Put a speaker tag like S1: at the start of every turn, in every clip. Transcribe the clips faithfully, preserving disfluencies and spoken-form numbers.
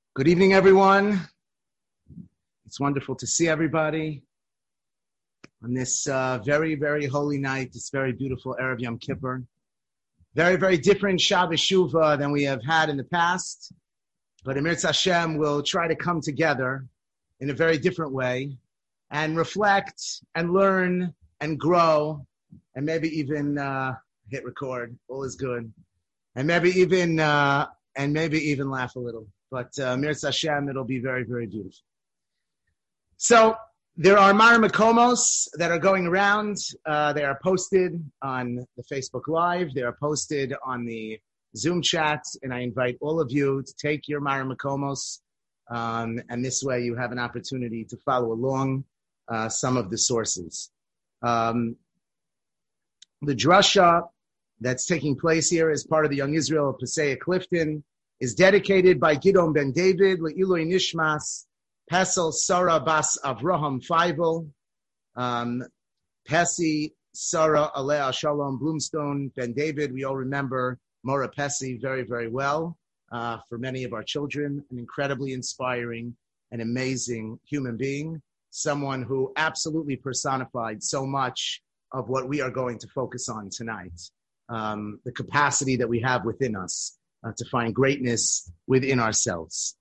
S1: Good evening, everyone. It's wonderful to see everybody on this uh, very, very holy night, this very beautiful Erev Yom Kippur. Very, very different Shabbos Shuvah than we have had in the past, but Emir Hashem will try to come together in a very different way and reflect and learn and grow and maybe even uh, hit record. All is good. And maybe even uh, and maybe even laugh a little. But uh, Mirz Hashem, it'll be very, very beautiful. So there are Mar Makomos that are going around. Uh, they are posted on the Facebook Live. They are posted on the Zoom chat. And I invite all of you to take your Mar Makomos. Um, and this way you have an opportunity to follow along uh, some of the sources. Um, the drasha that's taking place here as part of the Young Israel of Passaic Clifton is dedicated by Gidon ben David, Le'iloi Nishmas, Pesel Sarah Bas Avraham Feivel, um, Pesi Sarah Alea Shalom Bloomstone ben David. We all remember Mora Pesi very, very well. Uh, for many of our children, an incredibly inspiring and amazing human being, someone who absolutely personified so much of what we are going to focus on tonight, um, the capacity that we have within us. Uh, to find greatness within ourselves.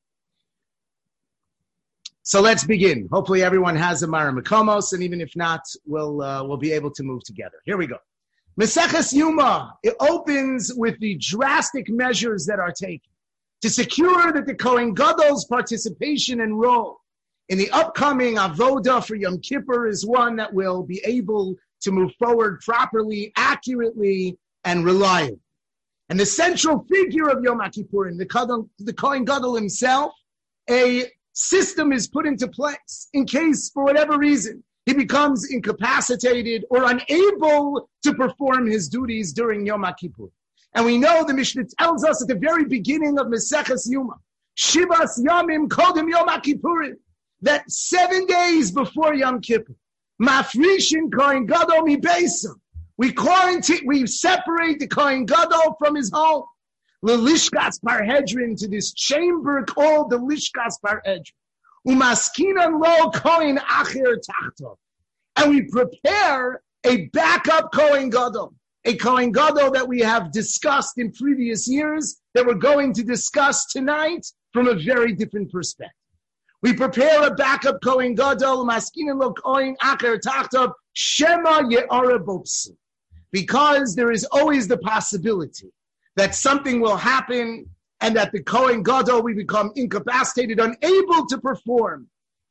S1: So let's begin. Hopefully everyone has a Mara Makomos, and even if not, we'll uh, we'll be able to move together. Here we go. Maseches Yuma, it opens with the drastic measures that are taken to secure that the Kohen Gadol's participation and role in the upcoming Avoda for Yom Kippur is one that will be able to move forward properly, accurately, and reliably. And the central figure of Yom Kippurim, the, the Kohen Gadol himself, a system is put into place in case, for whatever reason, he becomes incapacitated or unable to perform his duties during Yom Kippur. And we know the Mishnah tells us at the very beginning of Maseches Yuma, Shivas Yamim Kodem Yom Kippurim, that seven days before Yom Kippur, Mafrishin Kohen Gadol mi Beisa, We quarantine, we separate the Kohen Gadol from his home. Lishkas Parhedrin, to this chamber called the Lishkas Parhedrin. Umaskinan lo Kohen Acher Tachto. And we prepare a backup Kohen Gadol. A Kohen Gadol that we have discussed in previous years, that we're going to discuss tonight from a very different perspective. We prepare a backup Kohen Gadol, Umaskinan lo Kohen Acher Tachto, Shema Ye'ara Bopsu. Because there is always the possibility that something will happen and that the Kohen Gadol will become incapacitated, unable to perform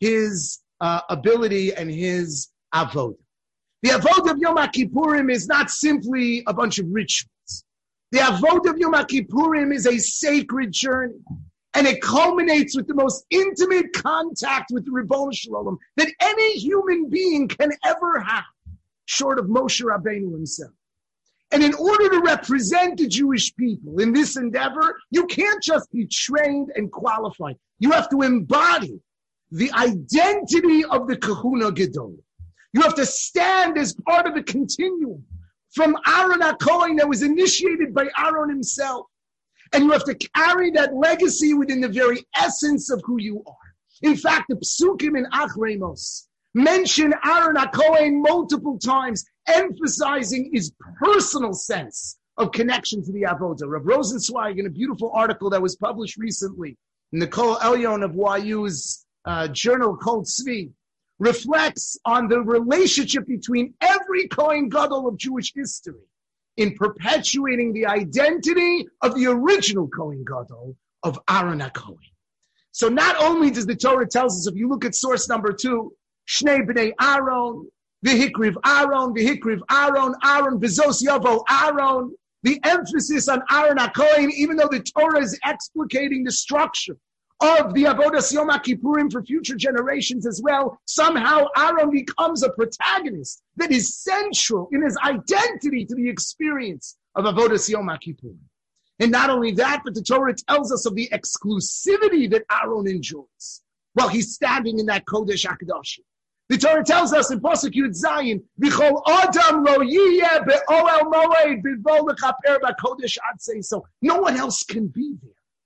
S1: his uh, ability and his avodah. The avodah of Yom Kippurim is not simply a bunch of rituals. The avodah of Yom Kippurim is a sacred journey, and it culminates with the most intimate contact with the Ribono Shel Olam that any human being can ever have, short of Moshe Rabbeinu himself. And in order to represent the Jewish people in this endeavor, you can't just be trained and qualified. You have to embody the identity of the Kahuna Gedol. You have to stand as part of the continuum from Aaron HaKohen that was initiated by Aaron himself. And you have to carry that legacy within the very essence of who you are. In fact, the Psukim in Achremos mention Aaron HaKohen multiple times, emphasizing his personal sense of connection to the Avodah. Rav Rosenzweig, in a beautiful article that was published recently in the Kol Elyon of Y U's uh, journal Kol Tzvi, reflects on the relationship between every Kohen Gadol of Jewish history in perpetuating the identity of the original Kohen Gadol of Aaron HaKohen. So not only does the Torah tells us, if you look at source number two, Shnei B'nei Aaron, V'hikriv Aaron, V'hikriv Aaron, Aaron, V'zos Yavo Aaron, the emphasis on Aaron HaKohen, even though the Torah is explicating the structure of the Avodas Yom Kippurim for future generations as well, somehow Aaron becomes a protagonist that is central in his identity to the experience of Avodas Yom Kippurim. And not only that, but the Torah tells us of the exclusivity that Aaron enjoys while he's standing in that Kodesh HaKadoshim. The Torah tells us in Pasuk Yud Zayin, "V'chol adam lo yiyeh be'oel moed b'vo lechaper b'kodesh ad." So no one else can be there.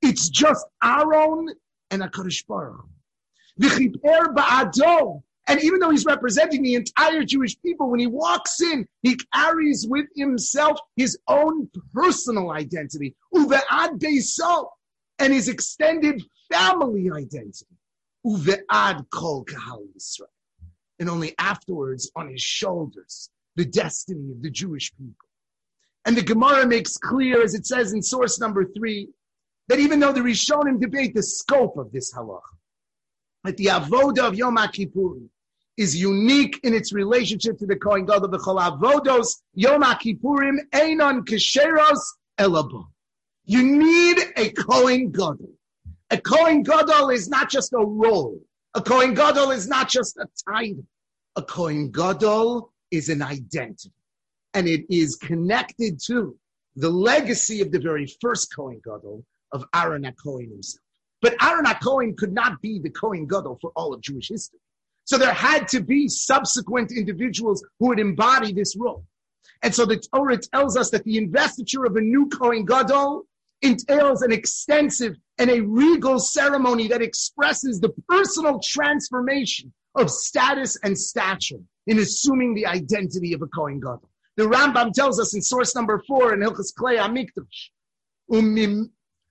S1: It's just Aaron and HaKadosh Baruch Hu. V'chiper ba'ado. And even though he's representing the entire Jewish people, when he walks in, he carries with himself his own personal identity. Uve'ad beiso. And his extended family identity. Uve'ad kol kahal Yisrael. And only afterwards, on his shoulders, the destiny of the Jewish people. And the Gemara makes clear, as it says in source number three, that even though the Rishonim debate the scope of this halacha, that the avoda of Yom HaKippurim is unique in its relationship to the Kohen Gadol. B'chol avodos Yom HaKippurim einon kesheros elabo. You need a Kohen Gadol. A Kohen Gadol is not just a role. A Kohen Gadol is not just a title. A Kohen Gadol is an identity. And it is connected to the legacy of the very first Kohen Gadol, of Aaron HaKohen himself. But Aaron HaKohen could not be the Kohen Gadol for all of Jewish history. So there had to be subsequent individuals who would embody this role. And so the Torah tells us that the investiture of a new Kohen Gadol entails an extensive and a regal ceremony that expresses the personal transformation of status and stature in assuming the identity of a Kohen Gadol. The Rambam tells us in source number four in Hilchos Klei HaMikdash, um,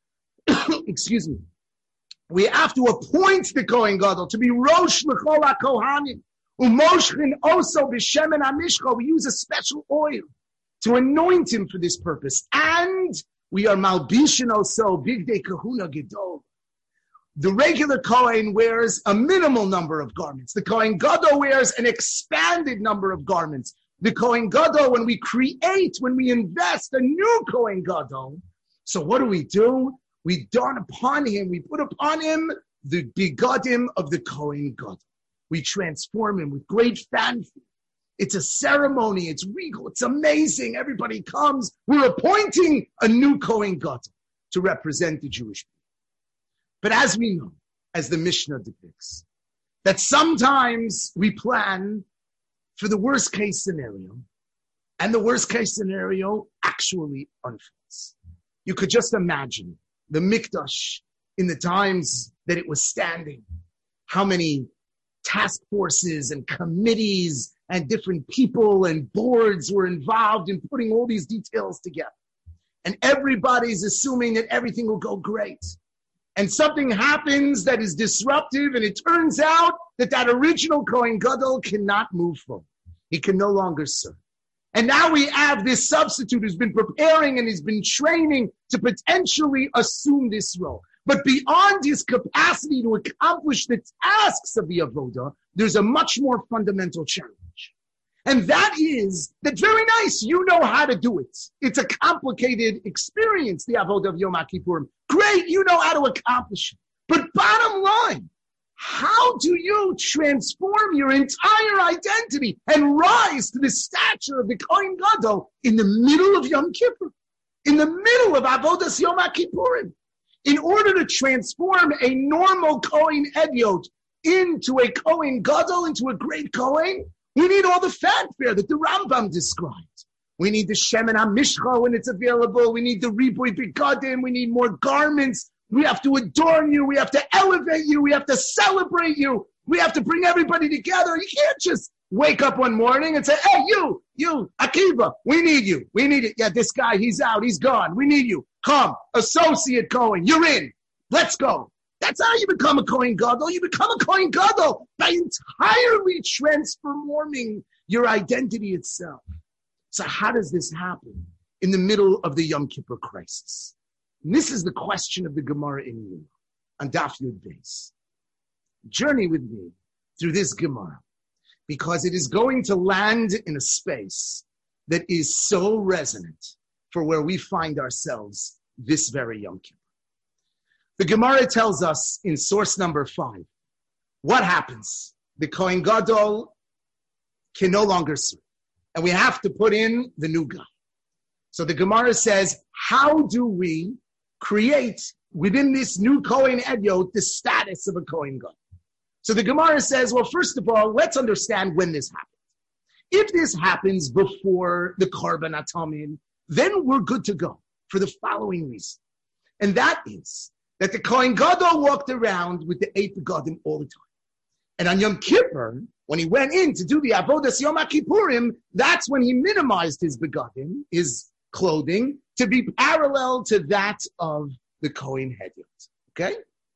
S1: excuse me, we have to appoint the Kohen Gadol to be Rosh L'chol HaKohanim. Umoshchin also b'shemen HaMishcha. We use a special oil to anoint him for this purpose. And we are Malbishin also Bigdei Kahuna Gedol. The regular Kohen wears a minimal number of garments. The Kohen Gadol wears an expanded number of garments. The Kohen Gadol, when we create, when we invest a new Kohen Gadol, so what do we do? We don upon him, we put upon him the begodim of the Kohen Gadol. We transform him with great fanfare. It's a ceremony, it's regal, it's amazing. Everybody comes. We're appointing a new Kohen Gadol to represent the Jewish people. But as we know, as the Mishnah depicts, that sometimes we plan for the worst case scenario, and the worst case scenario actually unfolds. You could just imagine the Mikdash in the times that it was standing, how many task forces and committees and different people and boards were involved in putting all these details together. And everybody's assuming that everything will go great. And something happens that is disruptive, and it turns out that that original Kohen Gadol cannot move forward. He can no longer serve. And now we have this substitute who's been preparing and has been training to potentially assume this role. But beyond his capacity to accomplish the tasks of the Avodah, there's a much more fundamental challenge. And that is that very nice, you know how to do it. It's a complicated experience, the Avodah of Yom HaKippurim. Great, you know how to accomplish it. But bottom line, how do you transform your entire identity and rise to the stature of the Kohen Gadol in the middle of Yom Kippur, in the middle of Avodas Yom HaKippurim? In order to transform a normal Kohen Edyot into a Kohen Gadol, into a great Kohen, we need all the fanfare that the Rambam described. We need the Shemen HaMishcha when it's available. We need the Riboy Begadim. We need more garments. We have to adorn you. We have to elevate you. We have to celebrate you. We have to bring everybody together. You can't just wake up one morning and say, hey, you, you, Akiva, we need you. We need it. Yeah, this guy, he's out. He's gone. We need you. Come, associate Cohen. You're in. Let's go. That's how you become a Kohen Gadol. You become a Kohen Gadol by entirely transforming your identity itself. So how does this happen in the middle of the Yom Kippur crisis? And this is the question of the Gemara in Yuma on Daf Yud Beis. Journey with me through this Gemara, because it is going to land in a space that is so resonant for where we find ourselves this very Yom Kippur. The Gemara tells us in source number five, what happens? The Kohen Gadol can no longer serve, and we have to put in the new guy. So the Gemara says, how do we create within this new Kohen Edyot the status of a Kohen Gadol? So the Gemara says, well, first of all, let's understand when this happens. If this happens before the Korban Atamid, then we're good to go for the following reason. And that is that the Kohen Gadol walked around with the eight begadim all the time. And on Yom Kippur, when he went in to do the Avodas Yom Kippurim, that's when he minimized his begadim, his clothing, to be parallel to that of the Kohen Hedyot. Okay?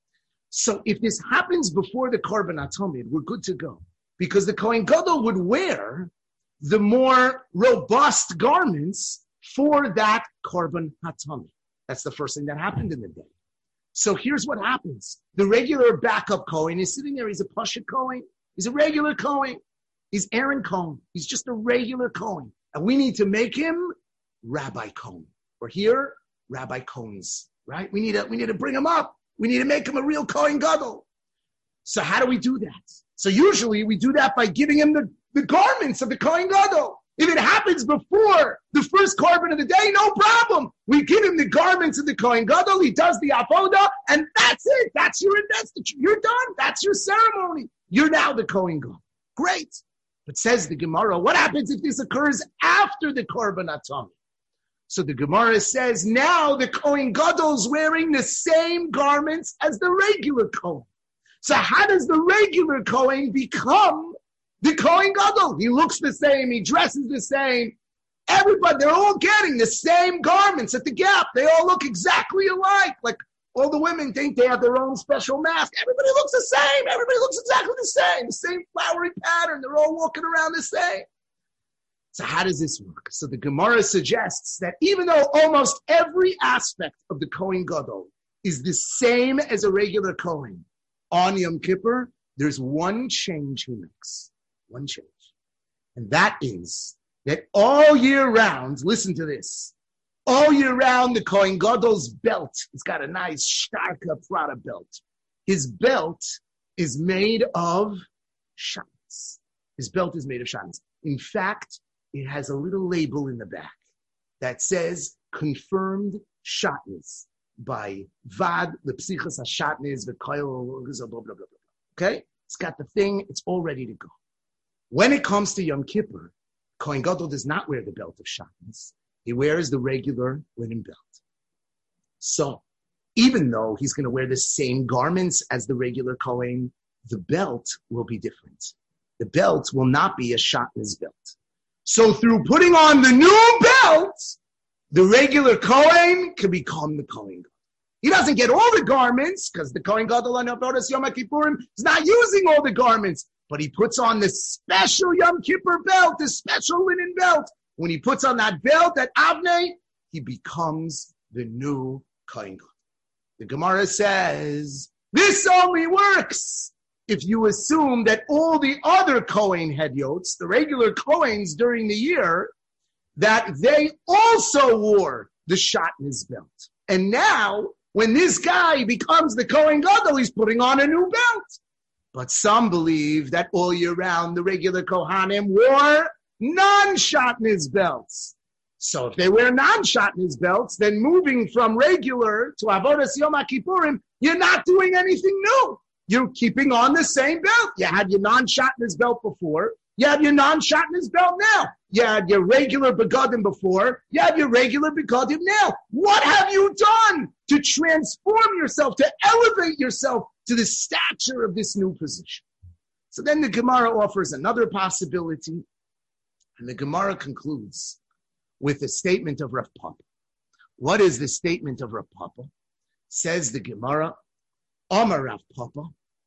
S1: So if this happens before the Korban HaTamid, we're good to go. Because the Kohen Gadol would wear the more robust garments for that Korban HaTamid. That's the first thing that happened in the day. So here's what happens. The regular backup Kohen is sitting there. He's a Pasha Kohen. He's a regular Kohen. He's Aaron Cohen. He's just a regular Kohen. And we need to make him Rabbi Cohen. Or here, Rabbi Cohens, right? We need to, we need to bring him up. We need to make him a real Kohen Gadol. So how do we do that? So usually we do that by giving him the, the garments of the Kohen Gadol. If it happens before the first Korban of the day, no problem. We give him the garments of the Kohen Gadol. He does the avodah, and that's it. That's your investiture. You're done. That's your ceremony. You're now the Kohen Gadol. Great. But says the Gemara, what happens if this occurs after the Korban HaTamid? So the Gemara says now the Kohen Gadol is wearing the same garments as the regular Kohen. So how does the regular Kohen become the Kohen Gadol? He looks the same. He dresses the same. Everybody, they're all getting the same garments at the Gap. They all look exactly alike. Like all the women think they have their own special mask. Everybody looks the same. Everybody looks exactly the same. The same flowery pattern. They're all walking around the same. So how does this work? So the Gemara suggests that even though almost every aspect of the Kohen Gadol is the same as a regular Kohen, on Yom Kippur, there's one change he makes. One change. And that is that all year round, listen to this, all year round, the Kohen Gadol's belt, it's got a nice Starka Prada belt. His belt is made of shatnez. His belt is made of shatnez. In fact, it has a little label in the back that says, confirmed shatnez by Vad, the Psichas HaShatnez, the Koil, blah, blah, blah, blah. Okay? It's got the thing, it's all ready to go. When it comes to Yom Kippur, Kohen Gadol does not wear the belt of shatnez. He wears the regular linen belt. So, even though he's going to wear the same garments as the regular Kohen, the belt will be different. The belt will not be a shatnez belt. So through putting on the new belt, the regular Kohen can become the Kohen Gadol. He doesn't get all the garments because the Kohen Gadol on Avodas Yom Kippurim is not using all the garments, but he puts on the special Yom Kippur belt, the special linen belt. When he puts on that belt, that Avnei, he becomes the new Kohen Gadol. The Gemara says, this only works if you assume that all the other Kohen Hedyots, the regular Kohens during the year, that they also wore the shatnez belt. And now, when this guy becomes the Kohen Gadol, he's putting on a new belt. But some believe that all year round, the regular Kohanim wore non-shatnez belts. So if they wear non-shatnez belts, then moving from regular to Avodas Yom Kippurim, you're not doing anything new. You're keeping on the same belt. You had your non-shatnez belt before. You have your non-shatnez belt now. You had your regular begadim before. You have your regular begadim now. What have you done to transform yourself, to elevate yourself to the stature of this new position? So then the Gemara offers another possibility. And the Gemara concludes with a statement of Rav Papa. What is the statement of Rav Papa? Says the Gemara, Amar Rav Papa,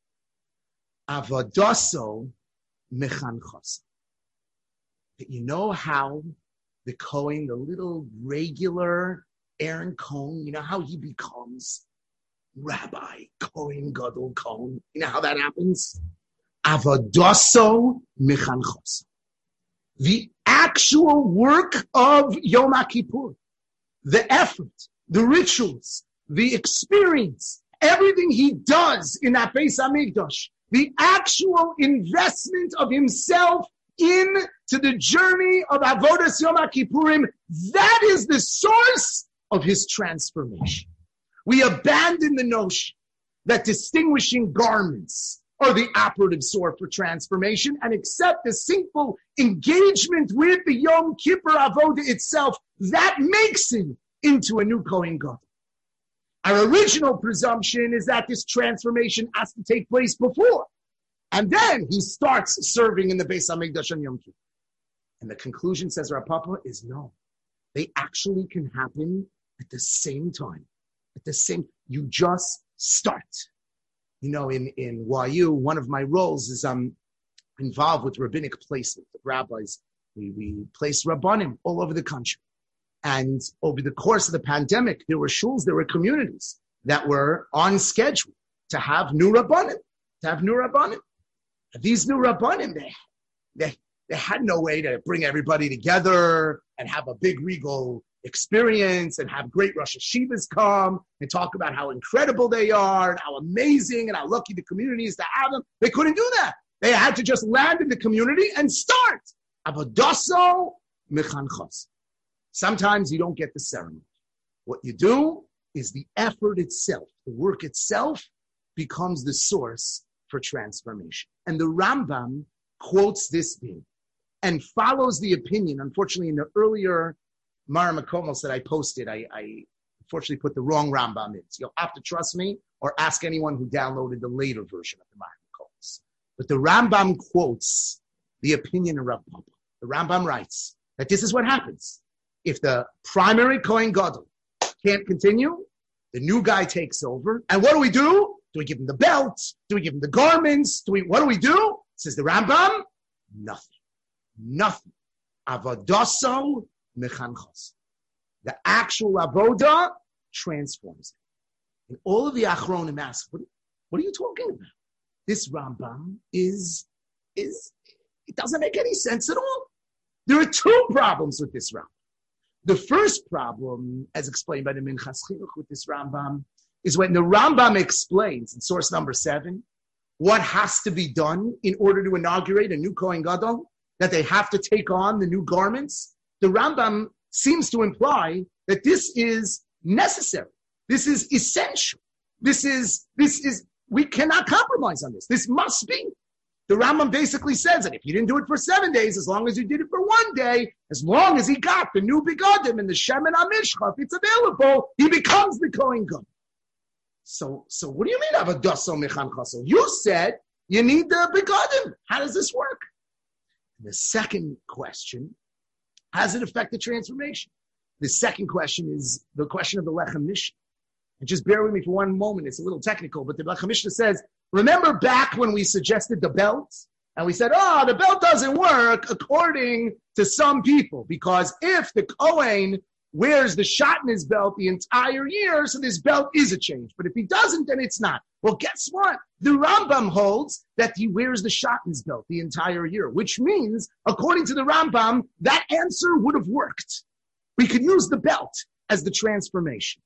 S1: Avodaso mechanchos. That you know how the Kohen, the little regular Aaron Cohen, you know how he becomes Rabbi Kohen Gadol Cohen. You know how that happens? Avodaso mechanchos. The actual work of Yom Kippur, the effort, the rituals, the experience, everything he does in that Beis Hamikdash, the actual investment of himself into the journey of Avodas Yom Kippurim, that is the source of his transformation. We abandon the notion that distinguishing garments are the operative source for transformation and accept the simple engagement with the Yom Kippur Avodah itself that makes him into a new Kohen Gadol. Our original presumption is that this transformation has to take place before. And then he starts serving in the Beis HaMikdash on Yom Kippur. And the conclusion, says Rav Papa, is no. They actually can happen at the same time. At the same, you just start. You know, in, in Y U, one of my roles is I'm involved with rabbinic placement. The rabbis, we, we place rabbanim all over the country. And over the course of the pandemic, there were shuls, there were communities that were on schedule to have new rabbanim, to have new rabbanim. These new rabbanim, they, they, they had no way to bring everybody together and have a big regal experience and have great Rosh Hashivas come and talk about how incredible they are and how amazing and how lucky the community is to have them. They couldn't do that. They had to just land in the community and start. Avodaso mechanchos. Sometimes you don't get the ceremony. What you do is the effort itself, the work itself becomes the source for transformation. And the Rambam quotes this thing and follows the opinion. Unfortunately, in the earlier Mara Makomos that I posted, I, I unfortunately put the wrong Rambam in. So you'll have to trust me or ask anyone who downloaded the later version of the Mara Makomos. But the Rambam quotes the opinion of Rav Papa. The Rambam writes that this is what happens. If the primary Kohen Gadol can't continue, the new guy takes over. And what do we do? Do we give him the belt? Do we give him the garments? Do we? What do we do? Says the Rambam, nothing. Nothing. Avodaso mechanchos. The actual avoda transforms it. And all of the Achronim ask, what, what are you talking about? This Rambam is, is, it doesn't make any sense at all. There are two problems with this Rambam. The first problem, as explained by the Minchas Chinuch with this Rambam, is when the Rambam explains in source number seven what has to be done in order to inaugurate a new Kohen Gadol, that they have to take on the new garments. The Rambam seems to imply that this is necessary. This is essential. This is, this is, we cannot compromise on this. This must be. The Rambam basically says that if you didn't do it for seven days, as long as you did it for one day, as long as he got the new begadim and the Shemen HaMishcha, if it's available, he becomes the Kohen Gadol. So, so what do you mean avodaso mechanchos? You said you need the begadim. How does this work? And the second question, how does it affect the transformation? The second question is the question of the Lechem Mishnah. And just bear with me for one moment. It's a little technical, but the Lechem Mishnah says, remember back when we suggested the belt? And we said, oh, the belt doesn't work according to some people, because if the Kohen wears the shatnez belt the entire year, so this belt is a change. But if he doesn't, then it's not. Well, guess what? The Rambam holds that he wears the shatnez belt the entire year, which means, according to the Rambam, that answer would have worked. We could use the belt as the transformation.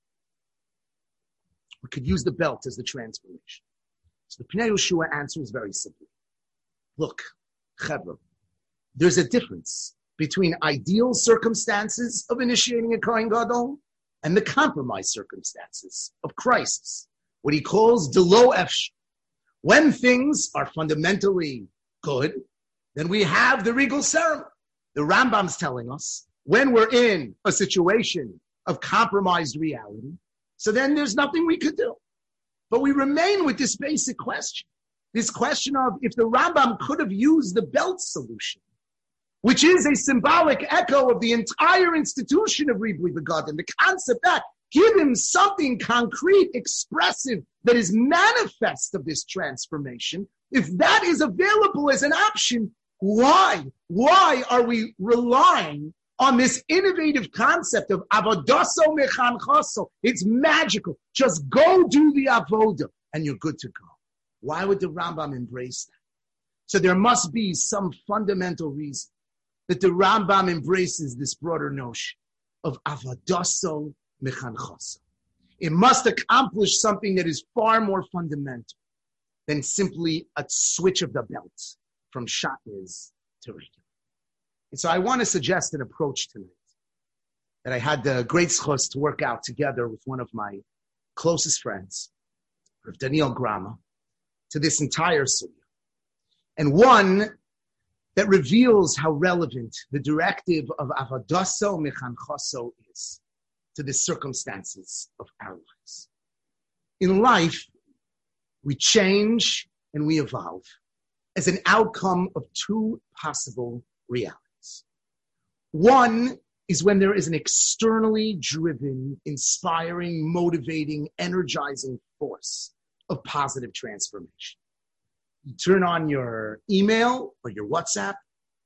S1: We could use the belt as the transformation. So the Pnei Yehoshua answer is very simple. Look, Chevra, there's a difference between ideal circumstances of initiating a Kohen Gadol and the compromised circumstances of crisis, what he calls de lo efshar. When things are fundamentally good, then we have the regal ceremony. The Rambam's telling us when we're in a situation of compromised reality, so then there's nothing we could do. But we remain with this basic question, this question of if the Rambam could have used the belt solution, which is a symbolic echo of the entire institution of Ribui Begadim, the concept that give him something concrete, expressive, that is manifest of this transformation. If that is available as an option, why? Why are we relying on this innovative concept of avodaso mechanchaso? It's magical. Just go do the avoda and you're good to go. Why would the Rambam embrace that? So there must be some fundamental reason that the Rambam embraces this broader notion of avodaso mechanchaso. It must accomplish something that is far more fundamental than simply a switch of the belt from shatnez to regular. And so I want to suggest an approach tonight that I had the great schos to work out together with one of my closest friends, Rav Daniel Grama, to this entire sugya. And one that reveals how relevant the directive of avodaso mechanchaso is. to the circumstances of our lives. In life, we change and we evolve as an outcome of two possible realities. One is when there is an externally driven, inspiring, motivating, energizing force of positive transformation. You turn on your email or your WhatsApp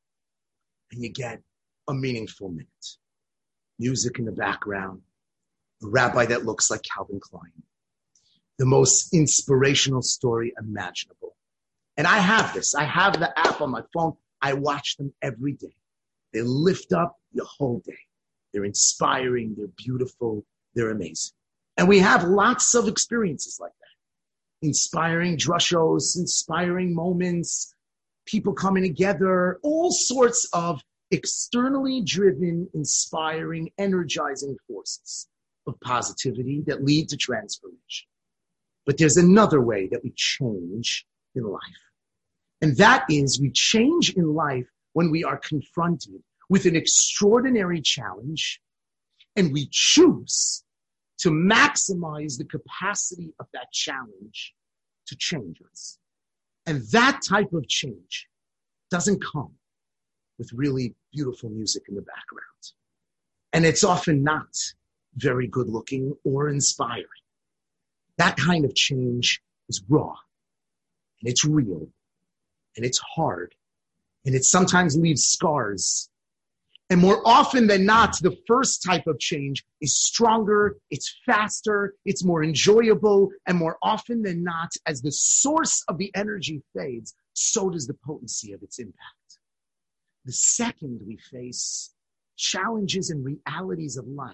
S1: and you get a meaningful minute. Music in the background, a rabbi that looks like Calvin Klein, the most inspirational story imaginable. And I have this. I have the app on my phone. I watch them every day. They lift up your whole day. They're inspiring. They're beautiful. They're amazing. And we have lots of experiences like that. Inspiring drushos, inspiring moments, people coming together, all sorts of externally driven, inspiring, energizing forces of positivity that lead to transformation. But there's another way that we change in life. And that is we change in life when we are confronted with an extraordinary challenge and we choose to maximize the capacity of that challenge to change us. And that type of change doesn't come with really beautiful music in the background. And it's often not very good looking or inspiring. That kind of change is raw, and it's real, and it's hard, and it sometimes leaves scars. And more often than not, the first type of change is stronger, it's faster, it's more enjoyable, and more often than not, as the source of the energy fades, so does the potency of its impact. The second we face challenges and realities of life.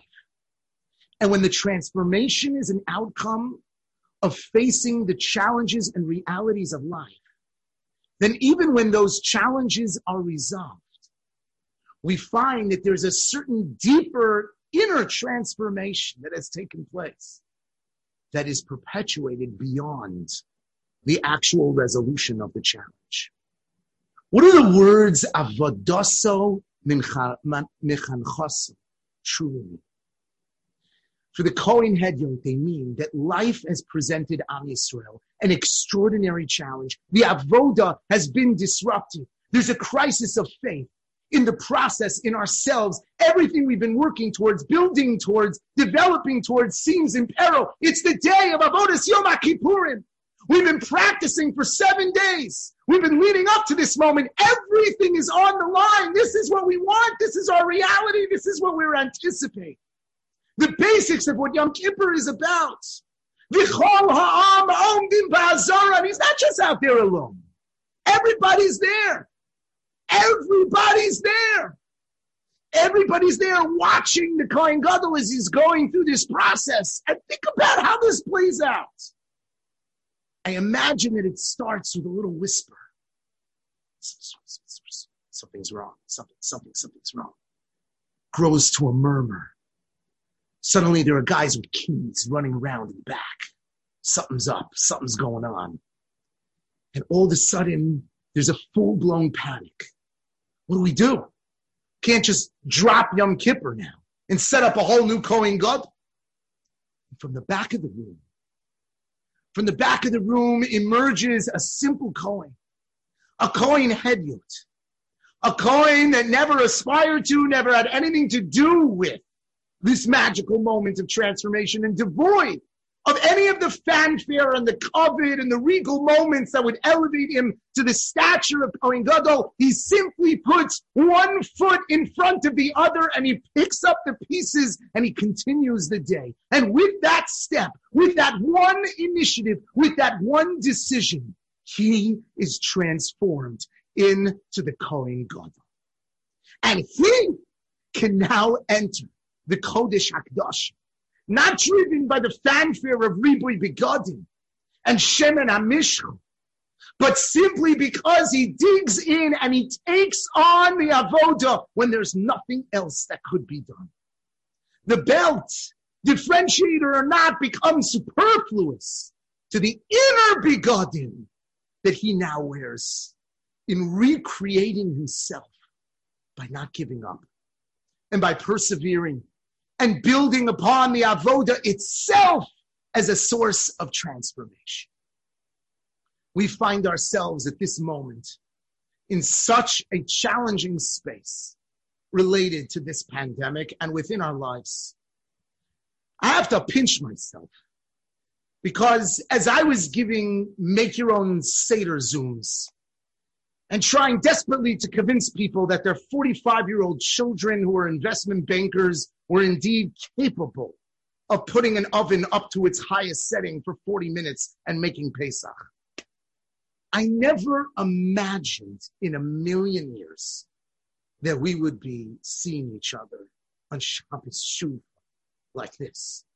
S1: And when the transformation is an outcome of facing the challenges and realities of life, then even when those challenges are resolved, we find that there's a certain deeper inner transformation that has taken place that is perpetuated beyond the actual resolution of the challenge. What are the words avodaso mechanchoso truly mean? For the Kohen Hedyot, they mean that life has presented Am Yisrael an extraordinary challenge. The avoda has been disrupted. There's a crisis of faith in the process, in ourselves. Everything we've been working towards, building towards, developing towards seems in peril. It's the day of Avodas Yom HaKippurim. We've been practicing for seven days. We've been leading up to this moment. Everything is on the line. This is what we want. This is our reality. This is what we're anticipating. The basics of what Yom Kippur is about. V'chol ha'am omdim ba'azara. And he's not just out there alone. Everybody's there. Everybody's there. Everybody's there watching the Kohen Gadol as he's going through this process. And think about how this plays out. I imagine that it starts with a little whisper. Something's wrong. Something, something, something's wrong. Grows to a murmur. Suddenly there are guys with keys running around in the back. Something's up. Something's going on. And all of a sudden, there's a full-blown panic. What do we do? Can't just drop Yom Kippur now and set up a whole new Kohen Gadol. From the back of the room, From the back of the room emerges a simple Kohen, a Kohen Hedyot, a Kohen that never aspired to, never had anything to do with this magical moment of transformation, and devoid of any of the fanfare and the kavod and the regal moments that would elevate him to the stature of Kohen Gadol. He simply puts one foot in front of the other and he picks up the pieces and he continues the day. And with that step, with that one initiative, with that one decision, he is transformed into the Kohen Gadol. And he can now enter the Kodesh HaKadosh, not driven by the fanfare of Ribui Begadim and Shemen HaMishcha, but simply because he digs in and he takes on the avoda when there's nothing else that could be done. The belt, differentiator or not, becomes superfluous to the inner begadim that he now wears in recreating himself by not giving up and by persevering and building upon the avoda itself as a source of transformation. We find ourselves at this moment in such a challenging space related to this pandemic and within our lives. I have to pinch myself because as I was giving make your own Seder Zooms and trying desperately to convince people that their forty-five-year-old children who are investment bankers were indeed capable of putting an oven up to its highest setting for forty minutes and making Pesach. I never imagined in a million years that we would be seeing each other on Shabbos Shuv like this.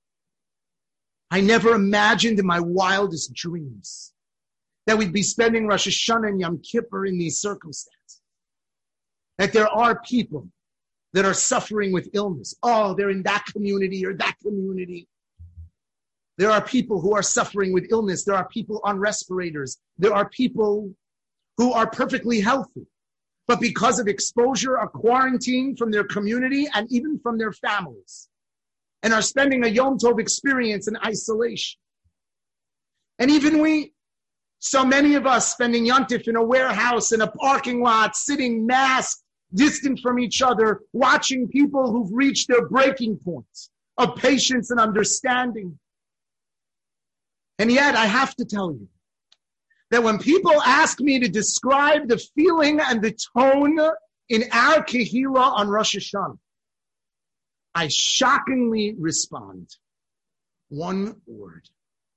S1: I never imagined in my wildest dreams that we'd be spending Rosh Hashanah and Yom Kippur in these circumstances. That there are people that are suffering with illness. Oh, they're in that community or that community. There are people who are suffering with illness. There are people on respirators. There are people who are perfectly healthy, but because of exposure are quarantined from their community and even from their families and are spending a Yom Tov experience in isolation. And even we, so many of us spending Yontif in a warehouse, in a parking lot, sitting masked, distant from each other, watching people who've reached their breaking point of patience and understanding. And yet I have to tell you that when people ask me to describe the feeling and the tone in our Kehillah on Rosh Hashanah, I shockingly respond. One word.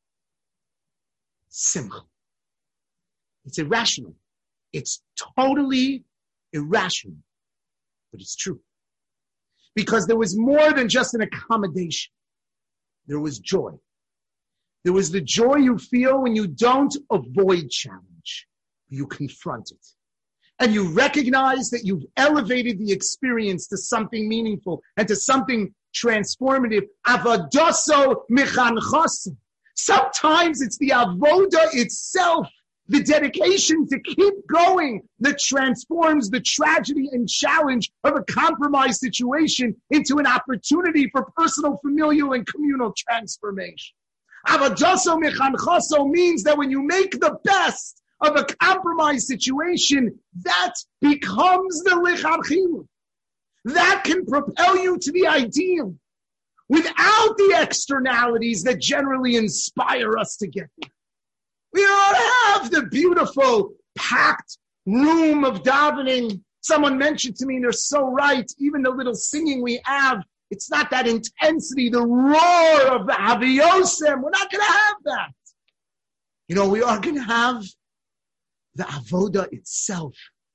S1: Simcha. It's irrational. It's totally irrational. But it's true. Because there was more than just an accommodation. There was joy. There was the joy you feel when you don't avoid challenge. You confront it. And you recognize that you've elevated the experience to something meaningful and to something transformative. Avodaso mechanchosim. Sometimes it's the avoda itself, the dedication to keep going, that transforms the tragedy and challenge of a compromised situation into an opportunity for personal, familial, and communal transformation. Avodaso mechanchoso means that when you make the best of a compromised situation, that becomes the lichanchila. That can propel you to the ideal without the externalities that generally inspire us to get there. We don't have the beautiful, packed room of davening. Someone mentioned to me, and they're so right, even the little singing we have, it's not that intensity, the roar of the Haviyosem. We're not going to have that. You know, we are going to have the avoda itself.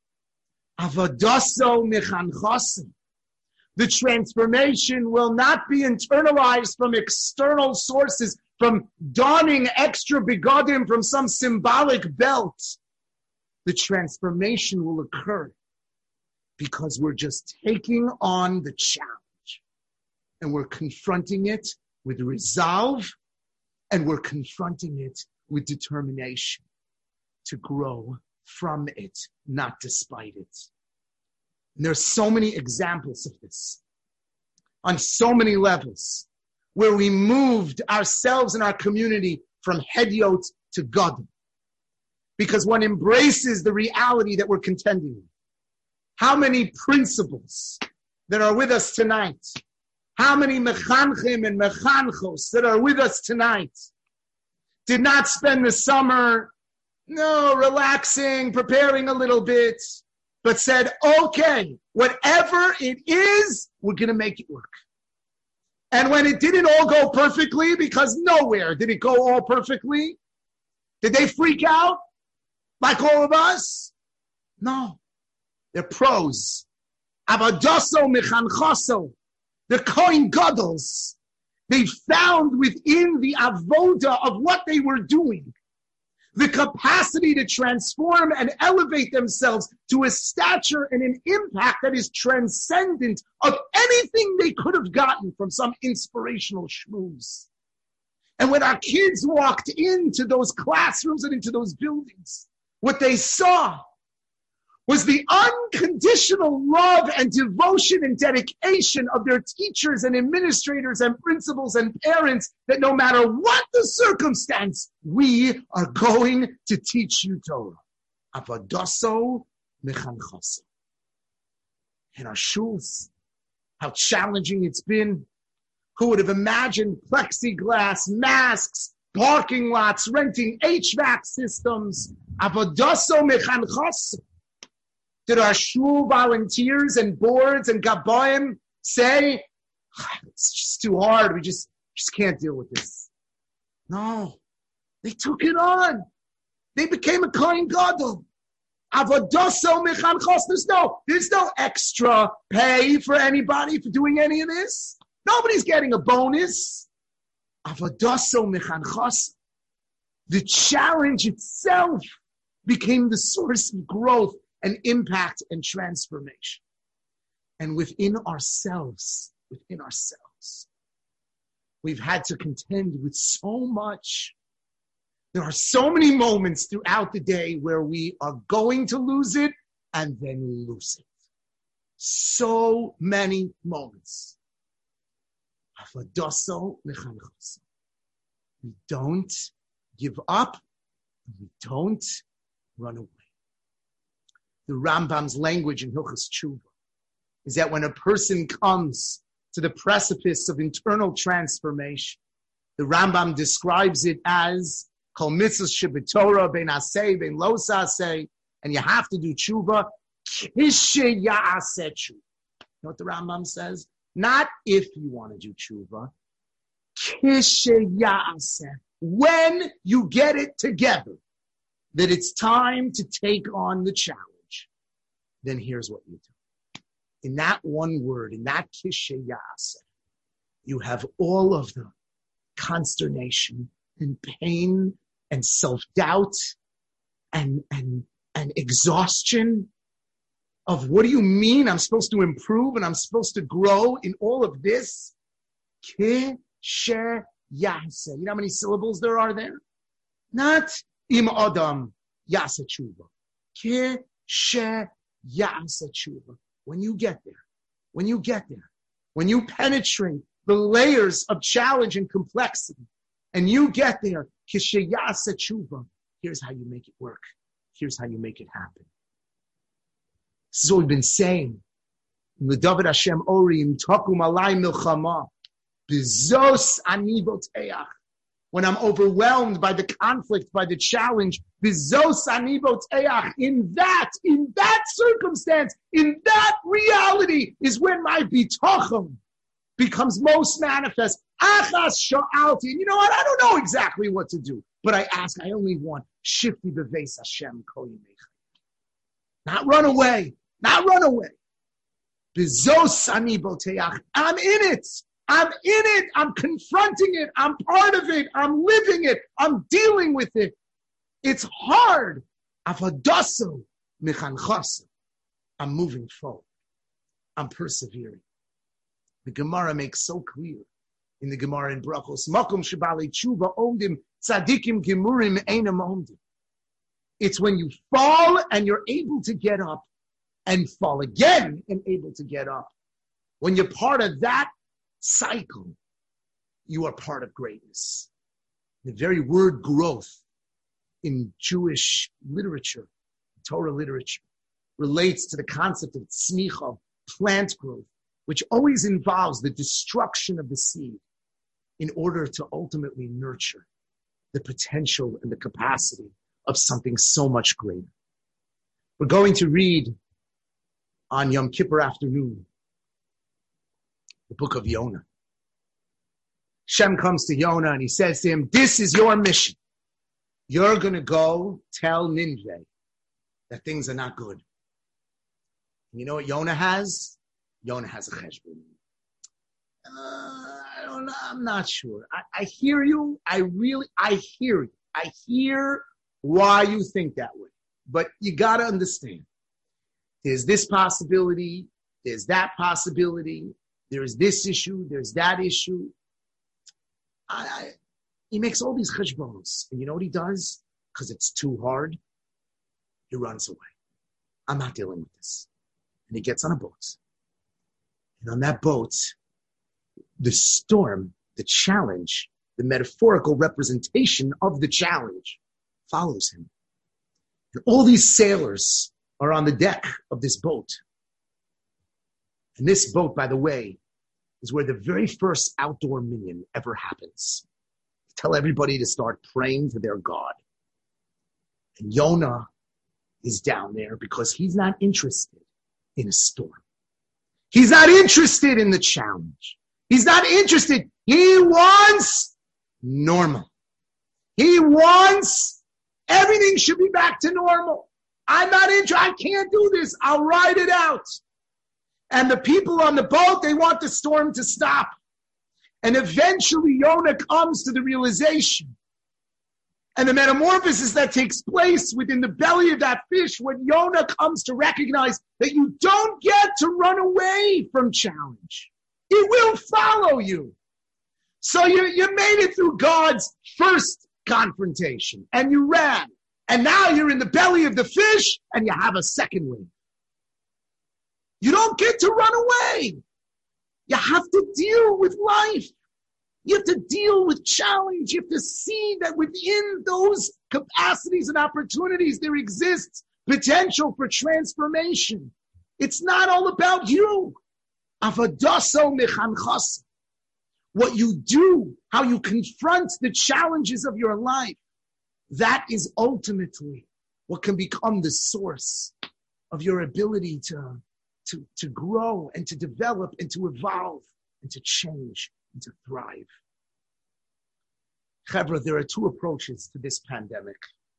S1: Avodaso mechanchosim. The transformation will not be internalized from external sources, from donning extra begodim from some symbolic belt. The transformation will occur because we're just taking on the challenge and we're confronting it with resolve and we're confronting it with determination to grow from it, not despite it. And there's so many examples of this on so many levels where we moved ourselves and our community from Hedyot to God. Because one embraces the reality that we're contending with. How many principles that are with us tonight? How many mechanchim and mechanchos that are with us tonight did not spend the summer No, relaxing, preparing a little bit, but said, okay, whatever it is, we're going to make it work. And when it didn't all go perfectly, because nowhere did it go all perfectly, did they freak out like all of us? No. They're pros. Avodaso mechanchoso. The Kohen Gadol's. They found within the avoda of what they were doing the capacity to transform and elevate themselves to a stature and an impact that is transcendent of anything they could have gotten from some inspirational schmooze. And when our kids walked into those classrooms and into those buildings, what they saw was the unconditional love and devotion and dedication of their teachers and administrators and principals and parents that no matter what the circumstance, we are going to teach you Torah. Avodaso mechanchaso. In our shuls, how challenging it's been. Who would have imagined plexiglass, masks, parking lots, renting H V A C systems? Avodaso mechanchaso. Did our shul volunteers and boards and gaboim say, it's just too hard, we just, just can't deal with this? No. They took it on. They became a kohen gadol. Avodaso mechanchos. There's no, there's no extra pay for anybody for doing any of this. Nobody's getting a bonus. Avodaso mechanchos. The challenge itself became the source of growth and impact and transformation. And within ourselves, within ourselves, we've had to contend with so much. There are so many moments throughout the day where we are going to lose it and then lose it. So many moments. We don't give up. We don't run away. The Rambam's language in Hilchos Tshuva is that when a person comes to the precipice of internal transformation, the Rambam describes it as Kol mitzvahs shebetorah bein aseh bein lo aseh, and you have to do tshuva kishe ya'aseh tshuva. You know what the Rambam says? Not if you want to do tshuva, kishe ya'aseh. When you get it together, that it's time to take on the challenge, then here's what you do. In that one word, in that kishe ya'aseh, you have all of the consternation and pain and self-doubt and, and, and exhaustion of what do you mean I'm supposed to improve and I'm supposed to grow in all of this? Kishe ya'aseh. You know how many syllables there are there? Not im adam ya'aseh tshuva. Kishe ya'aseh tshuva. When you get there, when you get there, when you penetrate the layers of challenge and complexity, and you get there, kishe ya'aseh tshuva, here's how you make it work. Here's how you make it happen. This is what we've been saying. L'David Hashem Orim, Takum alai milchama, bizos ani boteach. When I'm overwhelmed by the conflict, by the challenge, bizos ani boteach. In that, in that circumstance, in that reality is when my bitachon becomes most manifest. Achas sha'alti. And you know what? I don't know exactly what to do, but I ask, I only want shifti beveis Hashem kol yimei. Not run away. Not run away. Bizos ani boteach. I'm in it. I'm in it. I'm confronting it. I'm part of it. I'm living it. I'm dealing with it. It's hard. Avodaso mechanchaso. I'm moving forward. I'm persevering. The Gemara makes so clear in the Gemara in Brachos, Makom shebali tshuva omdim tzadikim gemurim einam omdim. It's when you fall and you're able to get up and fall again and able to get up. When you're part of that cycle, you are part of greatness. The very word growth in Jewish literature, Torah literature, relates to the concept of tzmicha, plant growth, which always involves the destruction of the seed in order to ultimately nurture the potential and the capacity of something so much greater. We're going to read on Yom Kippur afternoon the book of Yonah. Shem comes to Yonah and he says to him, this is your mission. You're going to go tell Nineveh that things are not good. And you know what Yonah has? Yonah has a cheshbon. Uh, I don't know. I'm not sure. I, I hear you. I really, I hear you. I hear why you think that way. But you got to understand. There's this possibility. There's that possibility. There's this issue. There's that issue. I, I, he makes all these cheshbonos. And you know what he does? Because it's too hard. He runs away. I'm not dealing with this. And he gets on a boat. And on that boat, the storm, the challenge, the metaphorical representation of the challenge follows him. And all these sailors are on the deck of this boat. And this boat, by the way, is where the very first outdoor minyan ever happens. Tell everybody to start praying to their God. And Yonah is down there because he's not interested in a storm. He's not interested in the challenge. He's not interested. He wants normal. He wants everything should be back to normal. I'm not interested. I can't do this. I'll ride it out. And the people on the boat, they want the storm to stop. And eventually Yonah comes to the realization and the metamorphosis that takes place within the belly of that fish when Yonah comes to recognize that you don't get to run away from challenge. It will follow you. So you, you made it through God's first confrontation and you ran. And now you're in the belly of the fish and you have a second wave. You don't get to run away. You have to deal with life. You have to deal with challenge. You have to see that within those capacities and opportunities, there exists potential for transformation. It's not all about you. Avadaso mechanchas. What you do, how you confront the challenges of your life, that is ultimately what can become the source of your ability to, to, to grow and to develop and to evolve and to change and to thrive. Chevra, there are two approaches to this pandemic.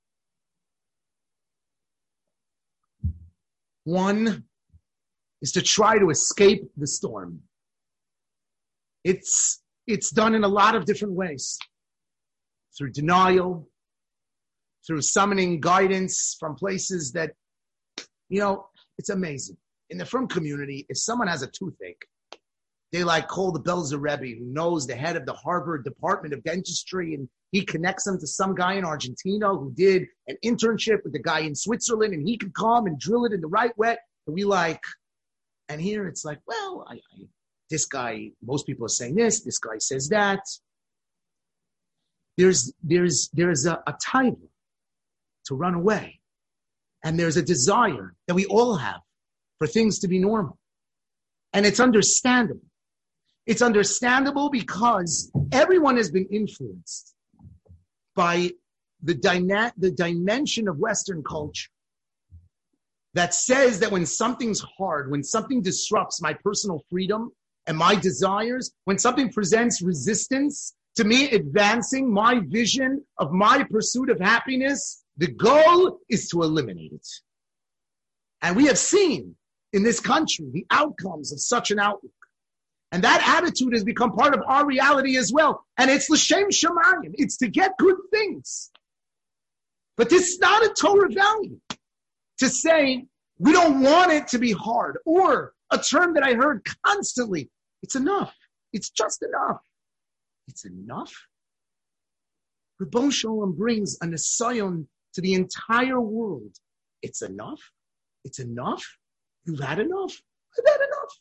S1: One is to try to escape the storm. It's, it's done in a lot of different ways. Through denial, through summoning guidance from places that, you know, it's amazing. In the Frum community, if someone has a toothache, they like call the Belzer Rebbe, who knows the head of the Harvard Department of Dentistry, and he connects them to some guy in Argentina who did an internship with the guy in Switzerland, and he could come and drill it in the right way. And we like, and here it's like, well, I, I, this guy, most people are saying this, this guy says that. There's, there's, there's a, a taiva to run away. And there's a desire that we all have for things to be normal. And it's understandable. It's understandable because everyone has been influenced by the, dyna- the dimension of Western culture that says that when something's hard, when something disrupts my personal freedom and my desires, when something presents resistance to me advancing my vision of my pursuit of happiness, the goal is to eliminate it. And we have seen in this country the outcomes of such an outlook. And that attitude has become part of our reality as well. And it's l'shem shamayim. It's to get good things. But this is not a Torah value to say we don't want it to be hard, or a term that I heard constantly. It's enough. It's just enough. It's enough. Ribbon Shalom brings a nesayon to the entire world. It's enough. It's enough. You've had enough. I've had enough.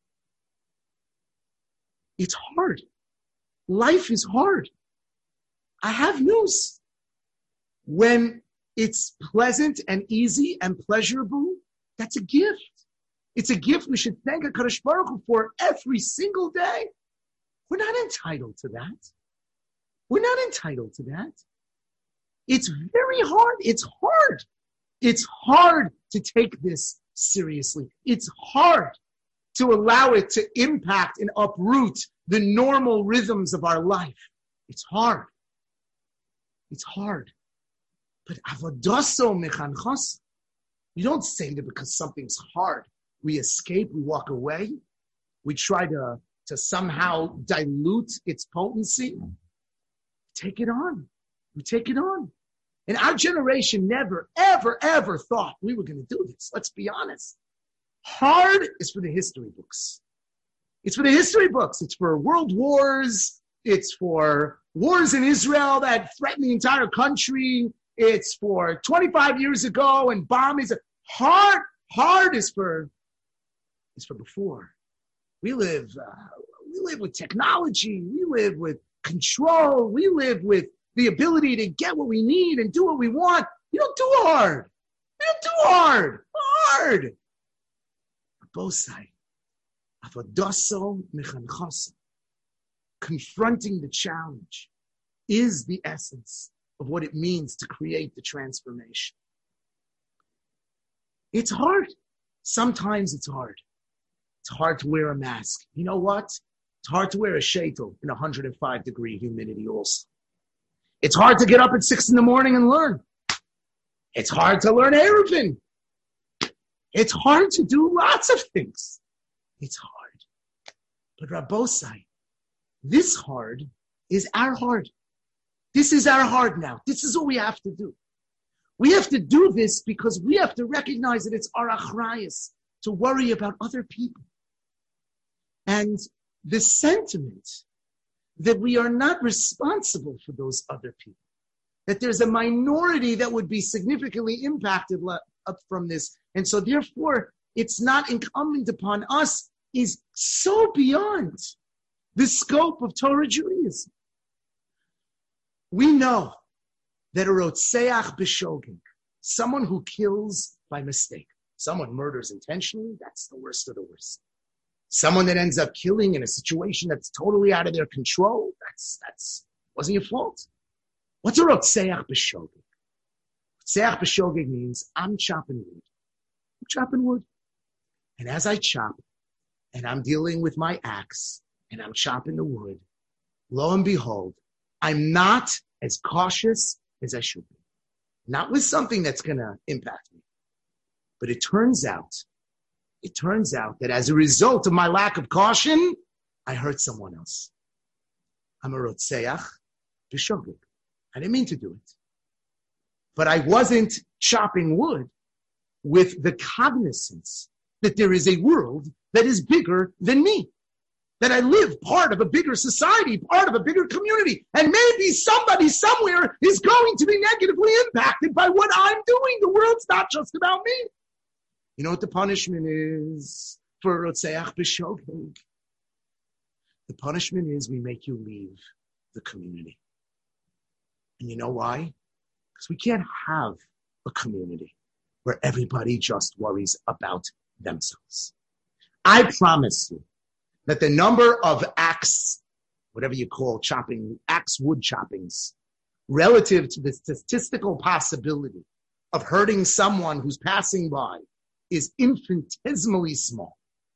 S1: It's hard. Life is hard. I have news. When it's pleasant and easy and pleasurable, that's a gift. It's a gift we should thank HaKadosh Baruch Hu for every single day. We're not entitled to that. We're not entitled to that. It's very hard. It's hard. It's hard to take this seriously. It's hard to allow it to impact and uproot the normal rhythms of our life. It's hard. It's hard. But avodaso mechanchos, you don't say that because something's hard, we escape, we walk away, we try to, to somehow dilute its potency. Take it on. We take it on. And our generation never, ever, ever thought we were going to do this. Let's be honest. Hard is for the history books. It's for the history books. It's for world wars. It's for wars in Israel that threaten the entire country. It's for twenty-five years ago and bombings. Hard, hard is for, is for before. We live, uh, we live with technology. We live with control. We live with the ability to get what we need and do what we want. You don't do hard. You don't do hard. Hard. Both sides. Confronting the challenge is the essence of what it means to create the transformation. It's hard. Sometimes it's hard. It's hard to wear a mask. You know what? It's hard to wear a sheitel in one hundred five degree humidity also. It's hard to get up at six in the morning and learn. It's hard to learn Eruvin. It's hard to do lots of things. It's hard. But Rabbosai, this hard is our hard. This is our hard now. This is what we have to do. We have to do this because we have to recognize that it's our achrayus to worry about other people. And the sentiment that we are not responsible for those other people, that there's a minority that would be significantly impacted up from this. And so therefore, it's not incumbent upon us, is so beyond the scope of Torah Judaism. We know that a rotseach b'shogeg, someone who kills by mistake, someone murders intentionally, that's the worst of the worst. Someone that ends up killing in a situation that's totally out of their control, that's, that's, wasn't your fault. What's a rotseach b'shogeg? Rotseach b'shogeg means I'm chopping wood. I'm chopping wood. And as I chop, and I'm dealing with my axe, and I'm chopping the wood, lo and behold, I'm not as cautious as I should be. Not with something that's going to impact me. But it turns out, it turns out that as a result of my lack of caution, I hurt someone else. I'm a rotseach b'shogeg. I didn't mean to do it. But I wasn't chopping wood with the cognizance that there is a world that is bigger than me. That I live part of a bigger society, part of a bigger community. And maybe somebody somewhere is going to be negatively impacted by what I'm doing. The world's not just about me. You know what the punishment is for Rotseach b'shogeg? The punishment is we make you leave the community. And you know why? Because we can't have a community where everybody just worries about themselves. I promise you that the number of axe, whatever you call chopping, axe wood choppings, relative to the statistical possibility of hurting someone who's passing by is infinitesimally small.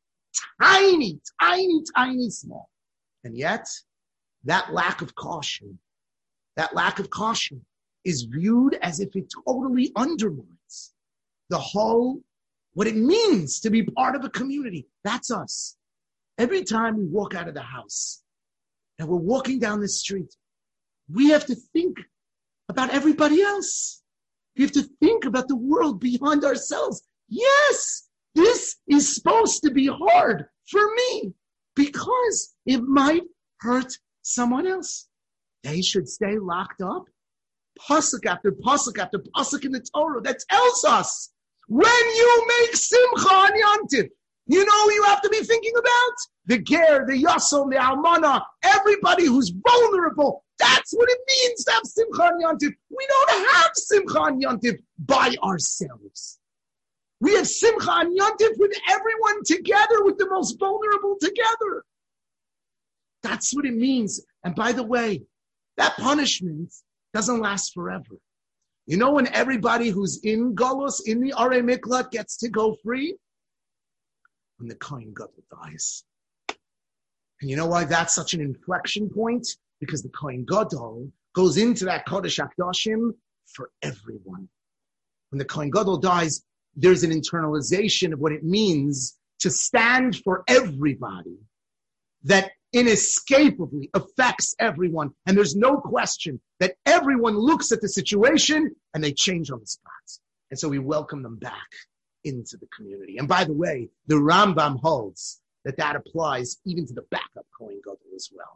S1: Tiny, tiny, tiny small. And yet, that lack of caution, that lack of caution is viewed as if it totally undermines the whole, what it means to be part of a community. That's us. Every time we walk out of the house and we're walking down the street, we have to think about everybody else. We have to think about the world beyond ourselves. Yes, this is supposed to be hard for me because it might hurt someone else. They should stay locked up. Pasuk after pasuk after pasuk in the Torah that tells us when you make simcha on Yontif, you know you have to be thinking about the ger, the yasom, the almana, everybody who's vulnerable. That's what it means to have simcha on Yontif. We don't have simcha on Yontif by ourselves. We have simcha on Yontif with everyone together, with the most vulnerable together. That's what it means. And by the way, that punishment doesn't last forever. You know when everybody who's in Golos, in the Arei Miklat, gets to go free? When the Kohen Gadol dies. And you know why that's such an inflection point? Because the Kohen Gadol goes into that Kodesh HaKadoshim for everyone. When the Kohen Gadol dies, there's an internalization of what it means to stand for everybody that inescapably affects everyone. And there's no question that everyone looks at the situation and they change on the spot. And so we welcome them back into the community. And by the way, the Rambam holds that that applies even to the backup Kohen Gadol as well.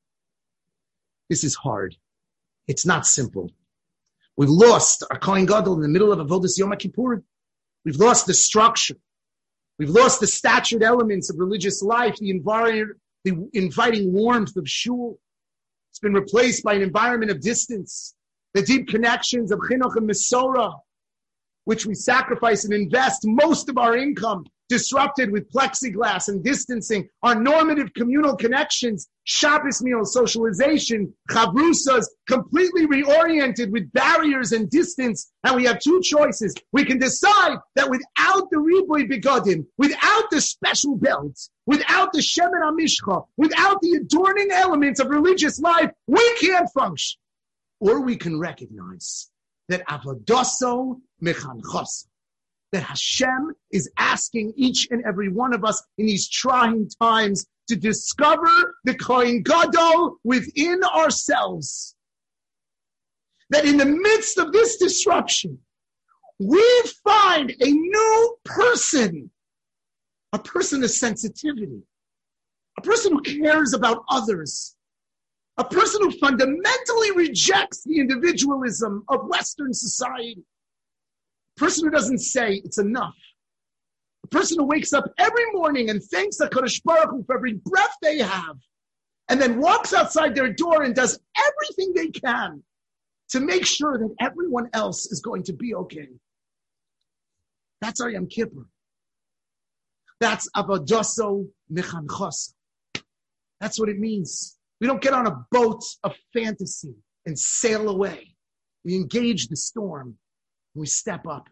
S1: This is hard. It's not simple. We've lost our Kohen Gadol in the middle of Avodas Yom Kippur. We've lost the structure. We've lost the statured elements of religious life, the, envir- the inviting warmth of shul. It's been replaced by an environment of distance, the deep connections of chinuch and mesorah, which we sacrifice and invest most of our income, disrupted with plexiglass and distancing, our normative communal connections, Shabbos meals, socialization, chavrusas, completely reoriented with barriers and distance. And we have two choices. We can decide that without the riboy begodim, without the special belts, without the shemen hamishcha, without the adorning elements of religious life, we can't function. Or we can recognize that avodaso mechanchos, that Hashem is asking each and every one of us in these trying times to discover the Kohen Gadol within ourselves. That in the midst of this disruption, we find a new person, a person of sensitivity, a person who cares about others, a person who fundamentally rejects the individualism of Western society. A person who doesn't say it's enough. A person who wakes up every morning and thanks HaKadosh Baruch Hu for every breath they have, and then walks outside their door and does everything they can to make sure that everyone else is going to be okay. That's our Yom Kippur. That's avodaso mechanchosa. That's what it means. We don't get on a boat of fantasy and sail away. We engage the storm. We step up.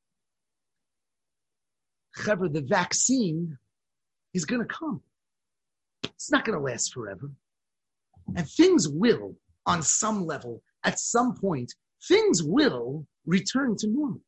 S1: However, the vaccine is going to come. It's not going to last forever. And things will, on some level, at some point, things will return to normal.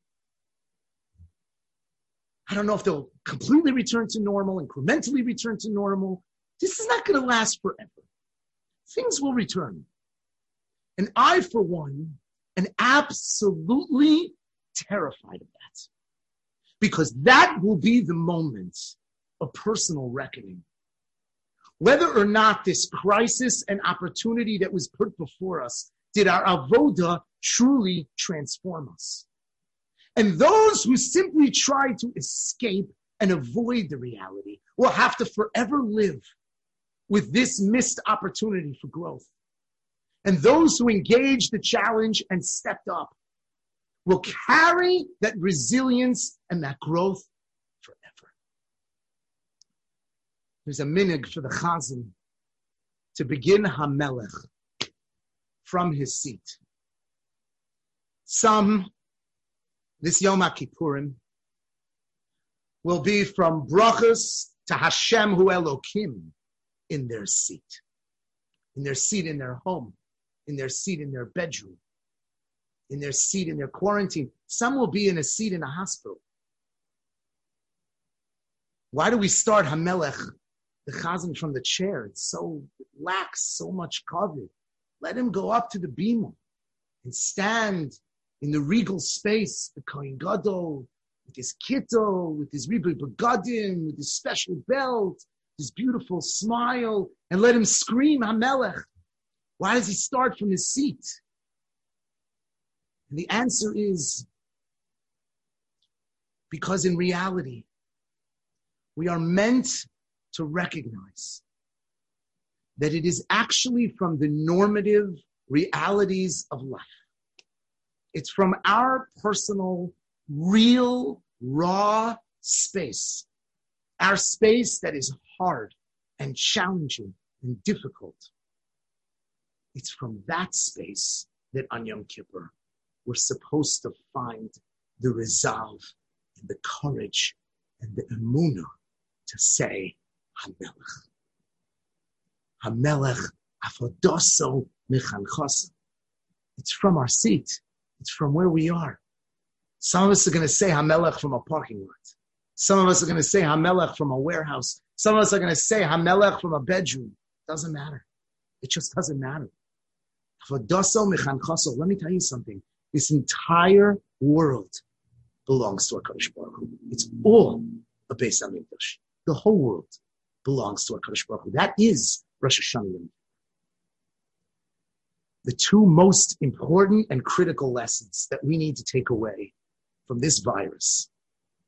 S1: I don't know if they'll completely return to normal, incrementally return to normal. This is not going to last forever. Things will return. And I, for one, am absolutely terrified of that. Because that will be the moment of personal reckoning. Whether or not this crisis and opportunity that was put before us did our avoda truly transform us. And those who simply try to escape and avoid the reality will have to forever live with this missed opportunity for growth. And those who engaged the challenge and stepped up will carry that resilience and that growth forever. There's a minhag for the Chazan to begin Hamelech from his seat. Some, this Yom HaKippurim, will be from brachas to Hashem Hu Elokim in their seat. In their seat in their home. In their seat in their bedroom. In their seat in their quarantine. Some will be in a seat in a hospital. Why do we start Hamelech, the Chazan, from the chair? It's so lax, so much covered. Let him go up to the bima and stand in the regal space, the Kohen Gadol, with his kittel, with his riboy begadim, with his special belt, his beautiful smile, and let him scream Hamelech. Why does he start from his seat? And the answer is because in reality, we are meant to recognize that it is actually from the normative realities of life. It's from our personal, real, raw space. Our space that is hard and challenging and difficult. It's from that space that on Yom Kippur, we're supposed to find the resolve and the courage and the emunah to say, Hamelech. Hamelech avodaso mechanchosa. It's from our seat. It's from where we are. Some of us are going to say Hamelech from a parking lot. Some of us are going to say Hamelech from a warehouse. Some of us are going to say Hamelech from a bedroom. Doesn't matter. It just doesn't matter. Avodaso mechanchosa. Let me tell you something. This entire world belongs to HaKadosh Baruch Hu. It's all a Beis HaMikdash. The whole world belongs to HaKadosh Baruch Hu. That is Rosh Hashanah. The two most important and critical lessons that we need to take away from this virus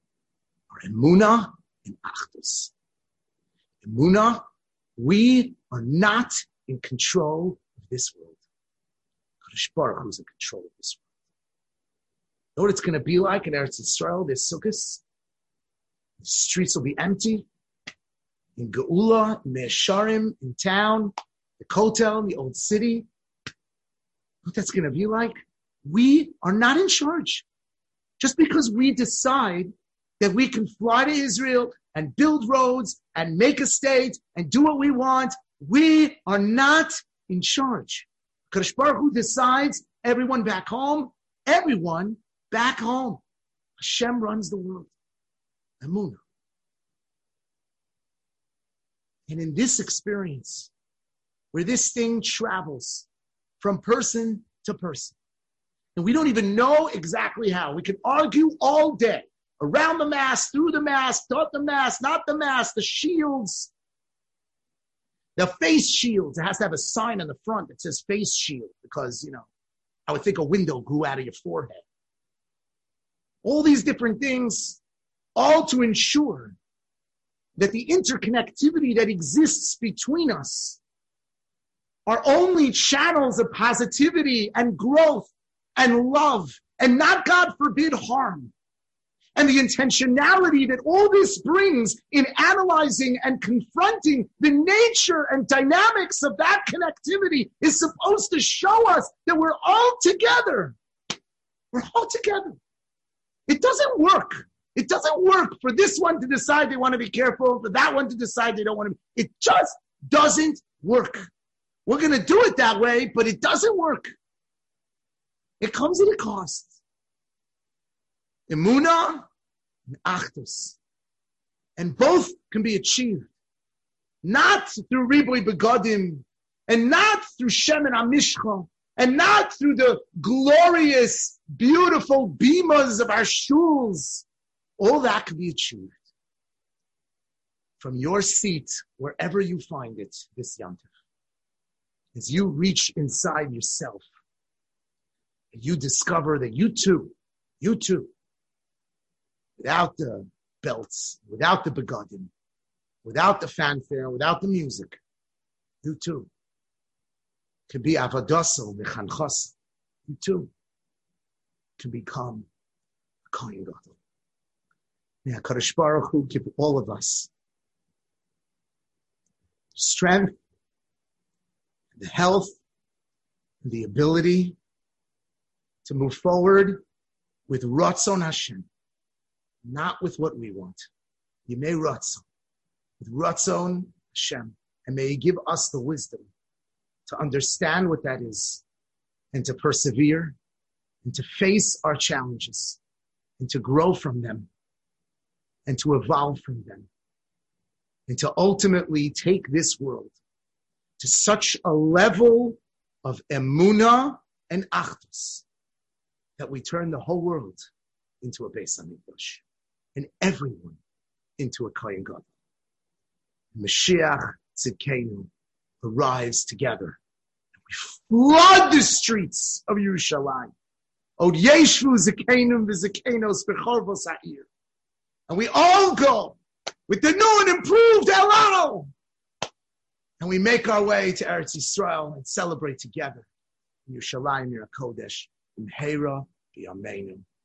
S1: are emunah and achdus. Emunah, we are not in control of this world. Kadosh Baruch Hu is in control of this world. You know what it's going to be like in Eretz Yisrael? There's sukkahs. The streets will be empty. In Geula, in Me'esharim, in town, the Kotel, the old city. What that's going to be like? We are not in charge. Just because we decide that we can fly to Israel and build roads and make a state and do what we want, we are not in charge. Kadosh Baruch Hu decides everyone back home, everyone back home. Hashem runs the world. Emunah. And in this experience, where this thing travels from person to person, and we don't even know exactly how. We can argue all day, around the mass, through the mass, not the mass, not the mass, the shields, the face shields. It has to have a sign on the front that says face shield because, you know, I would think a window grew out of your forehead. All these different things, all to ensure that the interconnectivity that exists between us are only channels of positivity and growth and love and not, God forbid, harm. And the intentionality that all this brings in analyzing and confronting the nature and dynamics of that connectivity is supposed to show us that we're all together. We're all together. It doesn't work. It doesn't work for this one to decide they want to be careful, for that one to decide they don't want to be. It just doesn't work. We're going to do it that way, but it doesn't work. It comes at a cost. Emunah and achdus. And both can be achieved. Not through Riboy Begadim, and not through Shem and Amishcha, and not through the glorious, beautiful bimas of our shuls. All that can be achieved from your seat, wherever you find it, this Yom Tov. As you reach inside yourself, and you discover that you too, you too, without the belts, without the begadim, without the fanfare, without the music, you too can be avadaso mechanchas. You too can become a Kohen Gadol. May HaKadosh Baruch Hu give all of us strength, the health, and the ability to move forward with Ratzon Hashem, not with what we want. Yimei Ratzon, with Ratzon Hashem, and may He give us the wisdom to understand what that is, and to persevere, and to face our challenges, and to grow from them, and to evolve from them, and to ultimately take this world to such a level of emunah and achdus that we turn the whole world into a Beis Hamikdash and everyone into a Kohen Gadol. Mashiach Tzidkenu arrives together, and we flood the streets of Yerushalayim. Od yeshvu zekenum v'zekenos b'chorvos ha'ir. And we all go with the new and improved Elul. And we make our way to Eretz Yisrael and celebrate together in Yerushalayim, Yer HaKodesh, in Hera, B'Yameinu.